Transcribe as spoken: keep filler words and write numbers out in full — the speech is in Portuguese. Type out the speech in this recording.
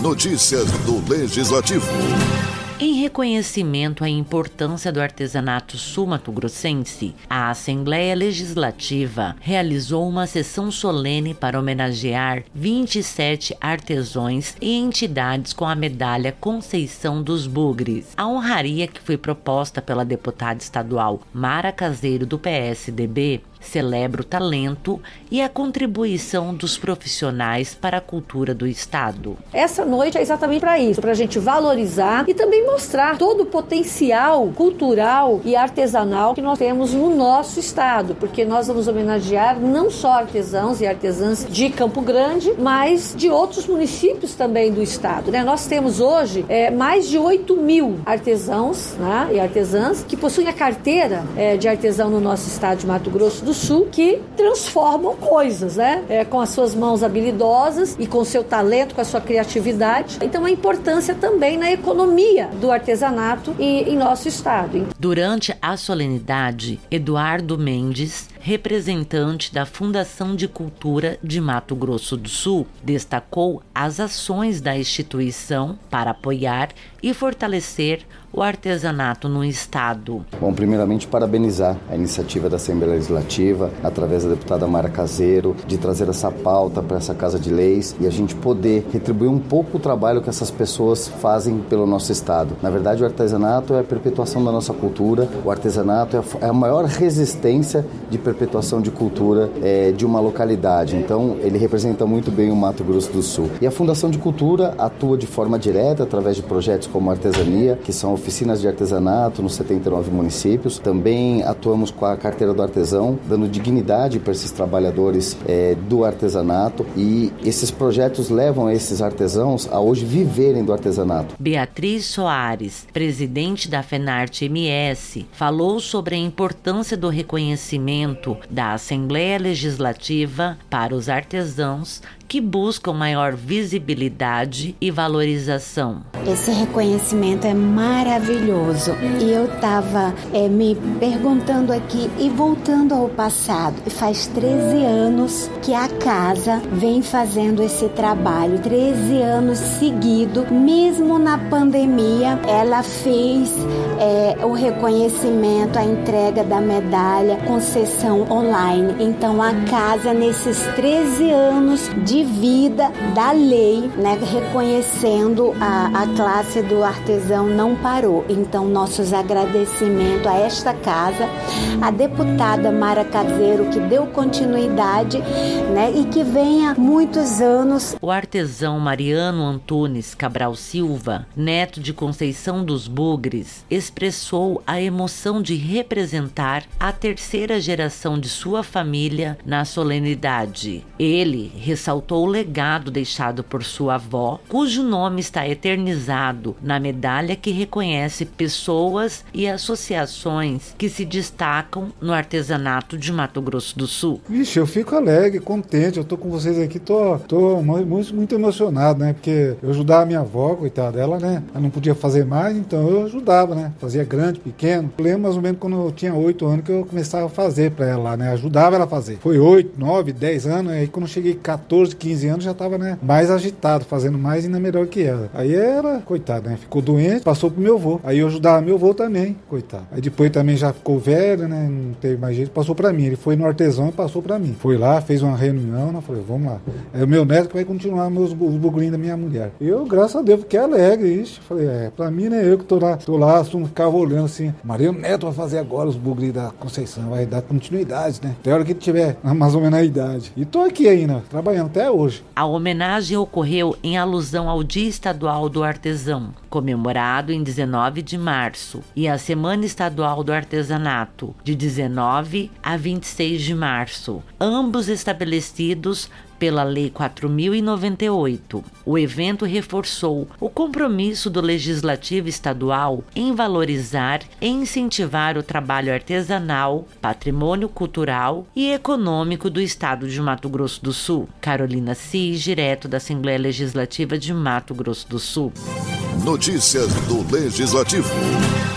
Notícias do Legislativo. Em reconhecimento à importância do artesanato sul-mato-grossense, a Assembleia Legislativa realizou uma sessão solene para homenagear vinte e sete artesãos e entidades com a medalha Conceição dos Bugres. A honraria, que foi proposta pela deputada estadual Mara Caseiro, do P S D B, celebra o talento e a contribuição dos profissionais para a cultura do Estado. Essa noite é exatamente para isso, para a gente valorizar e também mostrar todo o potencial cultural e artesanal que nós temos no nosso Estado, porque nós vamos homenagear não só artesãos e artesãs de Campo Grande, mas de outros municípios também do Estado, né? Nós temos hoje é, mais de oito mil artesãos, né, e artesãs que possuem a carteira é, de artesão no nosso Estado de Mato Grosso do Sul, que transformam coisas, né? É, com as suas mãos habilidosas e com o seu talento, com a sua criatividade. Então, a importância também na economia do artesanato e, em nosso estado. Durante a solenidade, Eduardo Mendes, representante da Fundação de Cultura de Mato Grosso do Sul, destacou as ações da instituição para apoiar e fortalecer o artesanato no Estado. Bom, primeiramente parabenizar a iniciativa da Assembleia Legislativa, através da deputada Mara Caseiro, de trazer essa pauta para essa Casa de Leis e a gente poder retribuir um pouco o trabalho que essas pessoas fazem pelo nosso Estado. Na verdade, o artesanato é a perpetuação da nossa cultura, o artesanato é a maior resistência de perpetuação de cultura é, de uma localidade. Então, ele representa muito bem o Mato Grosso do Sul. E a Fundação de Cultura atua de forma direta através de projetos como Artesania, que são oficinas de artesanato nos setenta e nove municípios. Também atuamos com a carteira do artesão, dando dignidade para esses trabalhadores é, do artesanato, e esses projetos levam esses artesãos a hoje viverem do artesanato. Beatriz Soares, presidente da FENARTE M S, falou sobre a importância do reconhecimento da Assembleia Legislativa para os artesãos que buscam maior visibilidade e valorização. Esse reconhecimento é maravilhoso e eu estava é, me perguntando aqui e voltando ao passado. Faz treze anos que a casa vem fazendo esse trabalho, treze anos seguidos, mesmo na pandemia, ela fez é, o reconhecimento, a entrega da medalha Conceição online. Então a casa, nesses treze anos de de vida da lei, né, reconhecendo a, a classe do artesão, não parou. Então, nossos agradecimentos a esta casa, a deputada Mara Caseiro, que deu continuidade, né, e que venha muitos anos. O artesão Mariano Antunes Cabral Silva, neto de Conceição dos Bugres, expressou a emoção de representar a terceira geração de sua família na solenidade. Ele ressaltou o legado deixado por sua avó, cujo nome está eternizado na medalha que reconhece pessoas e associações que se destacam no artesanato de Mato Grosso do Sul. Vixe, eu fico alegre, contente, eu tô com vocês aqui, tô, tô muito, muito emocionado, né, porque eu ajudava a minha avó, coitada dela, né, ela não podia fazer mais, então eu ajudava, né, fazia grande, pequeno. Eu lembro mais ou menos quando eu tinha oito anos que eu começava a fazer pra ela lá, né, ajudava ela a fazer. Foi oito, nove, dez anos, aí quando eu cheguei catorze, quinze anos já tava, né, mais agitado, fazendo mais e ainda melhor que ela. Aí ela, coitada, né, ficou doente, passou pro meu avô. Aí eu ajudava meu avô também, coitado. Aí depois também já ficou velho, né, não teve mais jeito, passou pra mim. Ele foi no artesão e passou pra mim. Foi lá, fez uma reunião, né, falei, vamos lá. É o meu neto que vai continuar meus, os bugurinhos da minha mulher. Eu, graças a Deus, fiquei alegre, isso. Falei, é, pra mim, né, eu que tô lá, tô lá, assumo, ficava olhando assim, Maria, o neto vai fazer agora os bugurinhos da Conceição, vai dar continuidade, né, até a hora que ele tiver mais ou menos a idade. E tô aqui ainda, trabalhando até hoje. A homenagem ocorreu em alusão ao Dia Estadual do Artesão, comemorado em dezenove de março, e a Semana Estadual do Artesanato, de dezenove a vinte e seis de março, ambos estabelecidos pela Lei quatro mil e noventa e oito. O evento reforçou o compromisso do Legislativo Estadual em valorizar e incentivar o trabalho artesanal, patrimônio cultural e econômico do Estado de Mato Grosso do Sul. Carolina Cis, direto da Assembleia Legislativa de Mato Grosso do Sul. Notícias do Legislativo.